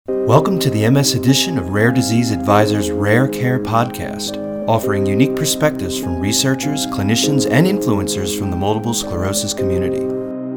Welcome to the MS edition of Rare Disease Advisor's Rare Care podcast, offering unique perspectives from researchers, clinicians, and influencers from the multiple sclerosis community.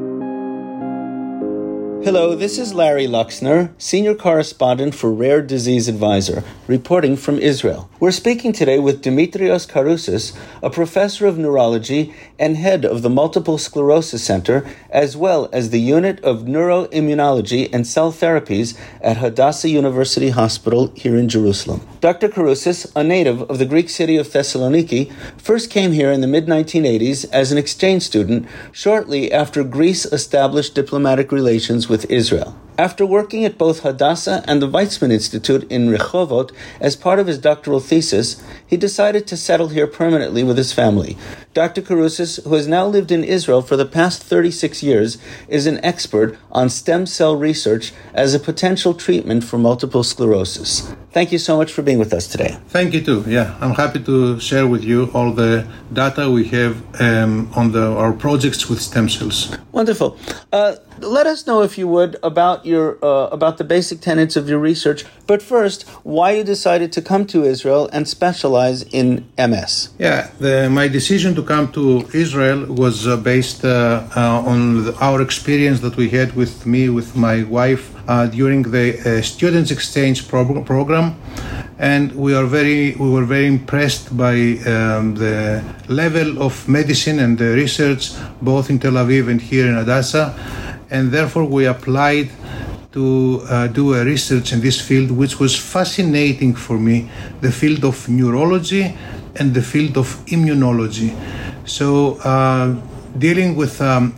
Hello, this is Larry Luxner, Senior Correspondent for Rare Disease Advisor, reporting from Israel. We're speaking today with Dimitrios Karoussis, a professor of neurology and head of the Multiple Sclerosis Center, as well as the Unit of Neuroimmunology and Cell Therapies at Hadassah University Hospital here in Jerusalem. Dr. Karoussis, a native of the Greek city of Thessaloniki, first came here in the mid-1980s as an exchange student shortly after Greece established diplomatic relations with Israel. After working at both Hadassah and the Weizmann Institute in Rehovot as part of his doctoral thesis, he decided to settle here permanently with his family. Dr. Karoussis, who has now lived in Israel for the past 36 years, is an expert on stem cell research as a potential treatment for multiple sclerosis. Thank you so much for being with us today. Thank you too. Yeah, I'm happy to share with you all the data we have on our projects with stem cells. Wonderful. Let us know, if you would, about the basic tenets of your research. But first, why you decided to come to Israel and specialize in MS. Yeah, my decision to come to Israel was based on our experience that we had with my wife during the students exchange program, and we were very impressed by the level of medicine and the research both in Tel Aviv and here in Hadassah, and therefore we applied to do a research in this field, which was fascinating for me, the field of neurology and the field of immunology. So dealing with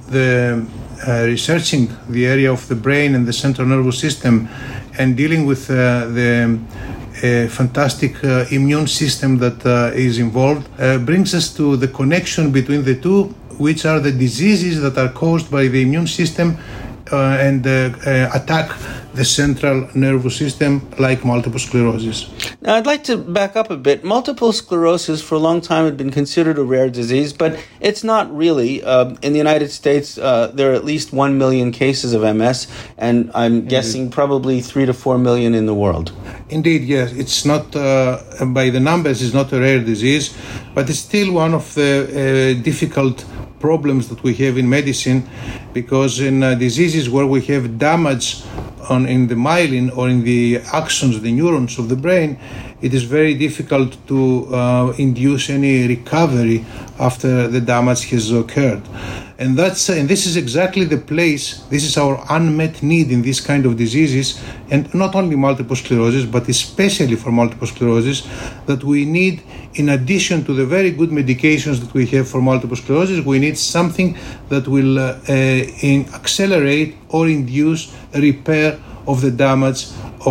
researching the area of the brain and the central nervous system, and dealing with the fantastic immune system that is involved, brings us to the connection between the two, which are the diseases that are caused by the immune system and attack the central nervous system, like multiple sclerosis. Now, I'd like to back up a bit. Multiple sclerosis for a long time had been considered a rare disease, but it's not really. In the United States, there are at least 1 million cases of MS, and I'm guessing probably 3 to 4 million in the world. Indeed, yes. It's not, by the numbers, it's not a rare disease, but it's still one of the difficult problems that we have in medicine, because in diseases where we have damage in the myelin or in the axons, the neurons of the brain, it is very difficult to induce any recovery after the damage has occurred. And this is exactly the place, this is our unmet need in this kind of diseases, and not only multiple sclerosis, but especially for multiple sclerosis, that we need, in addition to the very good medications that we have for multiple sclerosis, we need something that will accelerate or induce a repair of the damage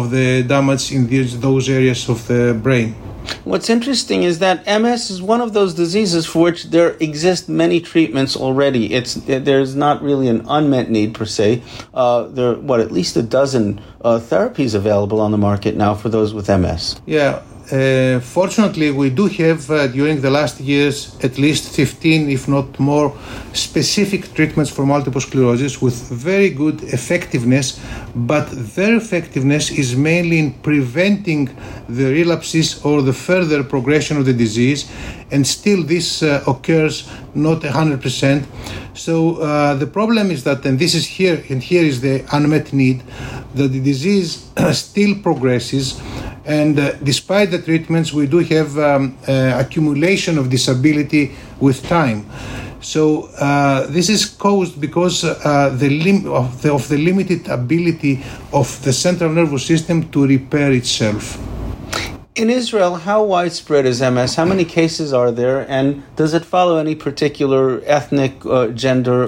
in those areas of the brain. What's interesting is that MS is one of those diseases for which there exist many treatments already. There's not really an unmet need per se. There are at least a dozen therapies available on the market now for those with MS. Yeah. Fortunately, we do have, during the last years, at least 15, if not more, specific treatments for multiple sclerosis with very good effectiveness, but their effectiveness is mainly in preventing the relapses or the further progression of the disease, and still this occurs not 100%. So the problem is that, and this is here, and here is the unmet need, that the disease still progresses, and despite the treatments, we do have accumulation of disability with time. So this is caused because of the limited ability of the central nervous system to repair itself. In Israel, how widespread is MS? How many cases are there, and does it follow any particular ethnic, gender,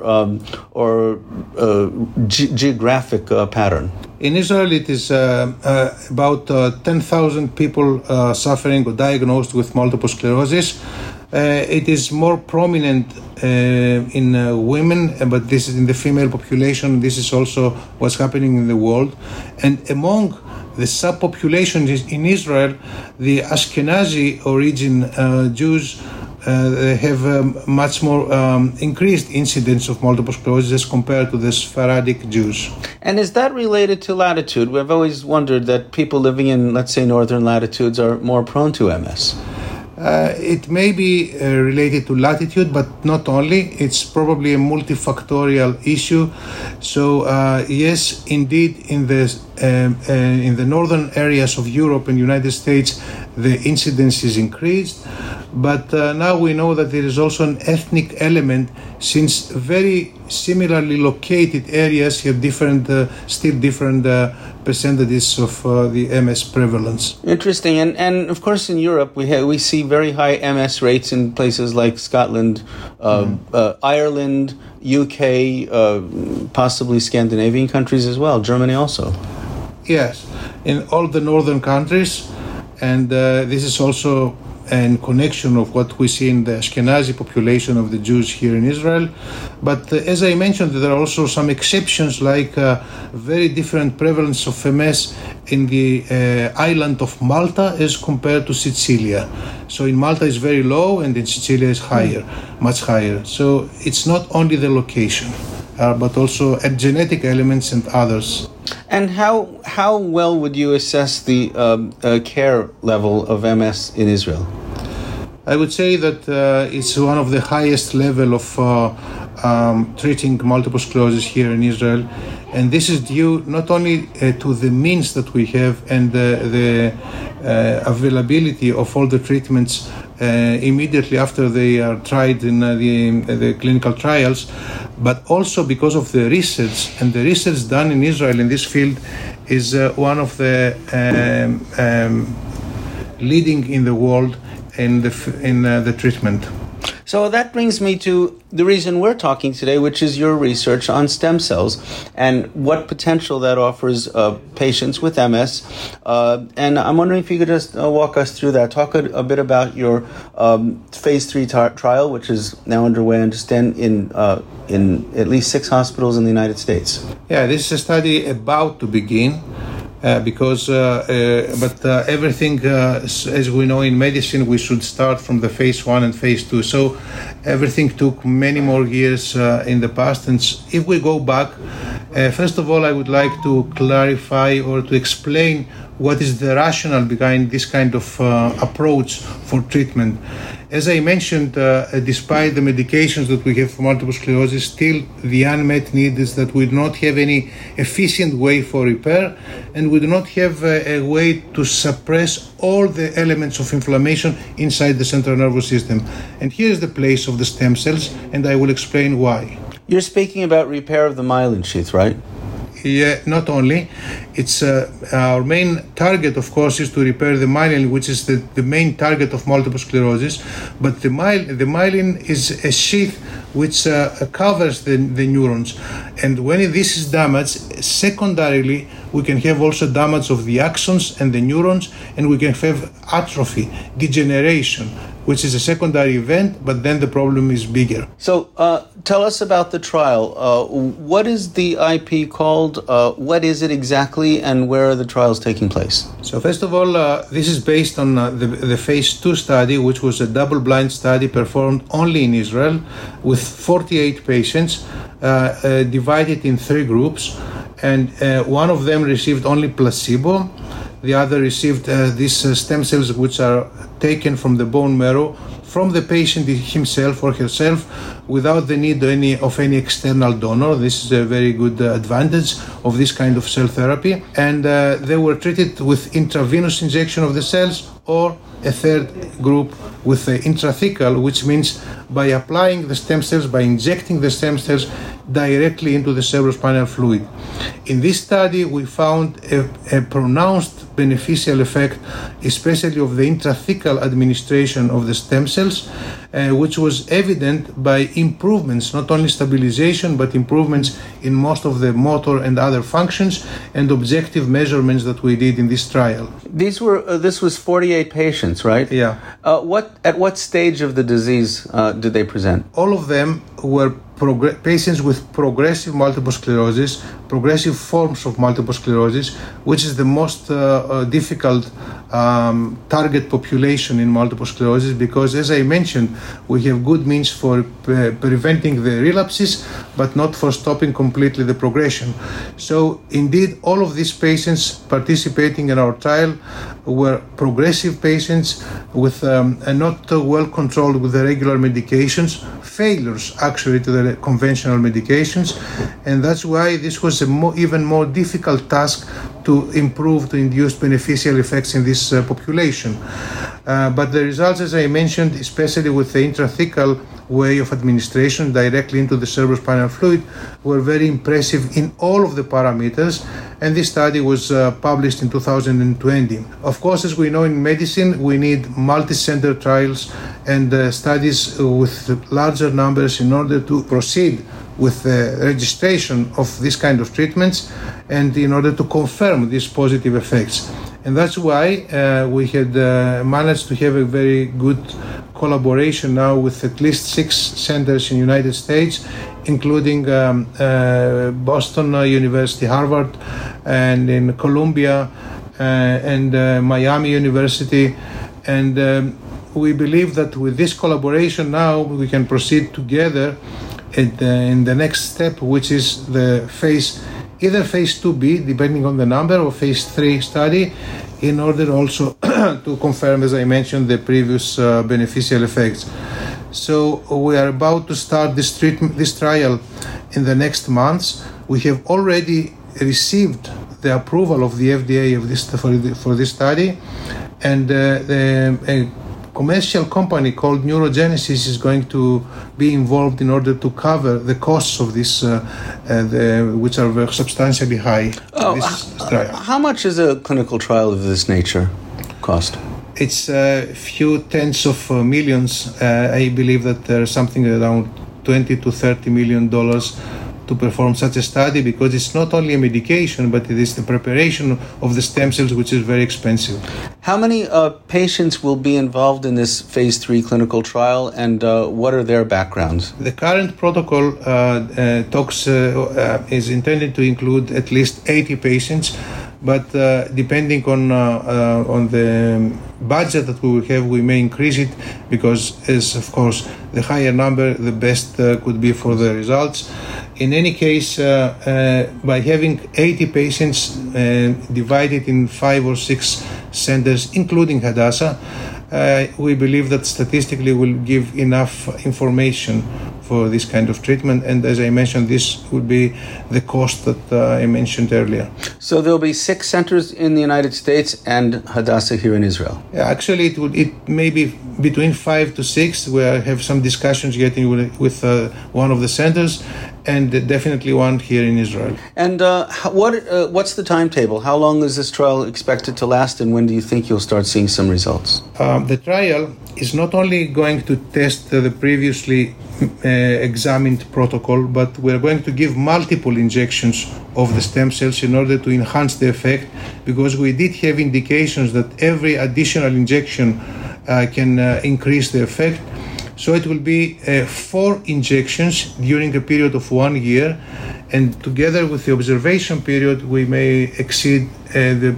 or geographic pattern? In Israel, it is about 10,000 people suffering or diagnosed with multiple sclerosis. It is more prominent in women, but this is in the female population. This is also what's happening in the world. And among the subpopulation in Israel, the Ashkenazi origin Jews they have much more increased incidence of multiple sclerosis as compared to the Sephardic Jews. And is that related to latitude? We've always wondered that people living in, let's say, northern latitudes are more prone to MS. It may be related to latitude, but not only. It's probably a multifactorial issue. So yes, indeed, in the northern areas of Europe and United States, the incidence is increased. But now we know that there is also an ethnic element, since very similarly located areas have still different percentages of the MS prevalence. Interesting, and of course in Europe we see very high MS rates in places like Scotland, Ireland, UK, possibly Scandinavian countries as well, Germany also. Yes, in all the northern countries, and this is also in connection of what we see in the Ashkenazi population of the Jews here in Israel. But as I mentioned, there are also some exceptions, like very different prevalence of MS in the island of Malta as compared to Sicilia. So in Malta is very low, and in Sicilia is higher, much higher. So it's not only the location, but also genetic elements and others. And how well would you assess the care level of MS in Israel? I would say that it's one of the highest level of treating multiple sclerosis here in Israel, and this is due not only to the means that we have and the availability of all the treatments immediately after they are tried in the clinical trials, but also because of the research, and the research done in Israel in this field is one of the leading in the world in the treatment. So that brings me to the reason we're talking today, which is your research on stem cells and what potential that offers patients with MS. And I'm wondering if you could just walk us through that. Talk a bit about your phase 3 trial, which is now underway, I understand, in at least 6 hospitals in the United States. Yeah, this is a study about to begin. But everything, as we know in medicine, we should start from the phase 1 and phase 2. So everything took many more years in the past. And if we go back, first of all, I would like to clarify or to explain what is the rationale behind this kind of approach for treatment. As I mentioned, despite the medications that we have for multiple sclerosis, still the unmet need is that we do not have any efficient way for repair, and we do not have a way to suppress all the elements of inflammation inside the central nervous system. And here is the place of the stem cells, and I will explain why. You're speaking about repair of the myelin sheath, right? Yeah, not only. It's our main target, of course, is to repair the myelin, which is the main target of multiple sclerosis. But the myelin is a sheath which covers the neurons. And when this is damaged, secondarily, we can have also damage of the axons and the neurons, and we can have atrophy, degeneration, which is a secondary event, but then the problem is bigger. So tell us about the trial. What is the IP called? What is it exactly, and where are the trials taking place? So first of all, this is based on the phase 2 study, which was a double-blind study performed only in Israel with 48 patients divided in 3 groups. And one of them received only placebo. The other received these stem cells, which are taken from the bone marrow from the patient himself or herself without the need of any external donor. This is a very good advantage of this kind of cell therapy. And they were treated with intravenous injection of the cells, or a third group with the intrathecal, which means by applying the stem cells, by injecting the stem cells directly into the cerebrospinal fluid. In this study, we found a pronounced beneficial effect, especially of the intrathecal administration of the stem cells, which was evident by improvements, not only stabilization, but improvements in most of the motor and other functions and objective measurements that we did in this trial. This was 48 patients, right? Yeah. At what stage of the disease did they present? All of them were patients with progressive multiple sclerosis, progressive forms of multiple sclerosis, which is the most difficult target population in multiple sclerosis, because, as I mentioned, we have good means for preventing the relapses, but not for stopping completely the progression. So, indeed, all of these patients participating in our trial were progressive patients with not well controlled with the regular medications, failures actually to the conventional medications, and that's why this was even more difficult task to induce beneficial effects in this population. But the results, as I mentioned, especially with the intrathecal way of administration directly into the cerebrospinal fluid, were very impressive in all of the parameters, and this study was published in 2020. Of course, as we know in medicine, we need multi-center trials and studies with larger numbers in order to proceed with the registration of this kind of treatments and in order to confirm these positive effects. And that's why we had managed to have a very good collaboration now with at least 6 centers in the United States, including Boston University, Harvard, and in Columbia and Miami University. And we believe that with this collaboration now we can proceed together in the next step, which is the either phase 2B, depending on the number, or phase 3 study, in order also to confirm, as I mentioned, the previous beneficial effects. So we are about to start this trial in the next months. We have already received the approval of the FDA for this study, and a commercial company called Neurogenesis is going to be involved in order to cover the costs of this, which are very substantially high. How much is a clinical trial of this nature cost? It's a few tens of millions. I believe that there's something around $20 to $30 million to perform such a study, because it's not only a medication, but it is the preparation of the stem cells, which is very expensive. How many patients will be involved in this phase 3 clinical trial, and what are their backgrounds? The current protocol is intended to include at least 80 patients, but depending on the budget that we will have, we may increase it, because, as of course, the higher number, the best could be for the results. In any case, by having 80 patients divided in 5 or 6 centers, including Hadassah, we believe that statistically will give enough information for this kind of treatment. And as I mentioned, this would be the cost that I mentioned earlier. So there'll be 6 centers in the United States and Hadassah here in Israel? Yeah, actually, it may be between 5 to 6. We have some discussions getting with one of the centers, and definitely one here in Israel. And what's the timetable? How long is this trial expected to last, and when do you think you'll start seeing some results? The trial is not only going to test the previously examined protocol, but we're going to give multiple injections of the stem cells in order to enhance the effect, because we did have indications that every additional injection can increase the effect. So it will be 4 injections during a period of 1 year, and together with the observation period, we may exceed the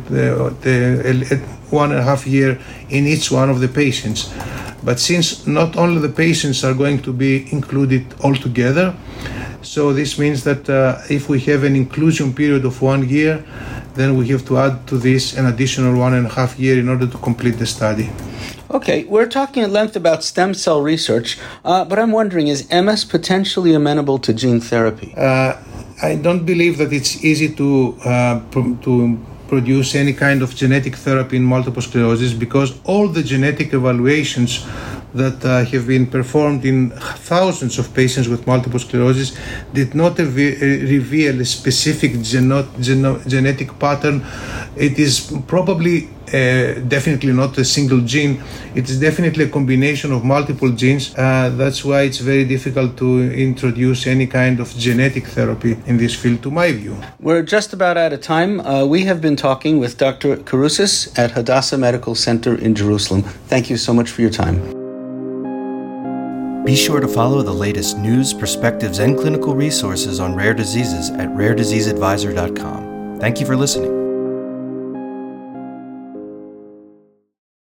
1.5 year in each one of the patients. But since not only the patients are going to be included all together, so this means that if we have an inclusion period of 1 year, then we have to add to this an additional 1.5 year in order to complete the study. Okay, we're talking at length about stem cell research, but I'm wondering, is MS potentially amenable to gene therapy? I don't believe that it's easy to produce any kind of genetic therapy in multiple sclerosis, because all the genetic evaluations that have been performed in thousands of patients with multiple sclerosis did not reveal a specific genetic pattern. It is probably definitely not a single gene. It is definitely a combination of multiple genes. That's why it's very difficult to introduce any kind of genetic therapy in this field, to my view. We're just about out of time. We have been talking with Dr. Karoussis at Hadassah Medical Center in Jerusalem. Thank you so much for your time. Be sure to follow the latest news, perspectives, and clinical resources on rare diseases at rarediseaseadvisor.com. Thank you for listening.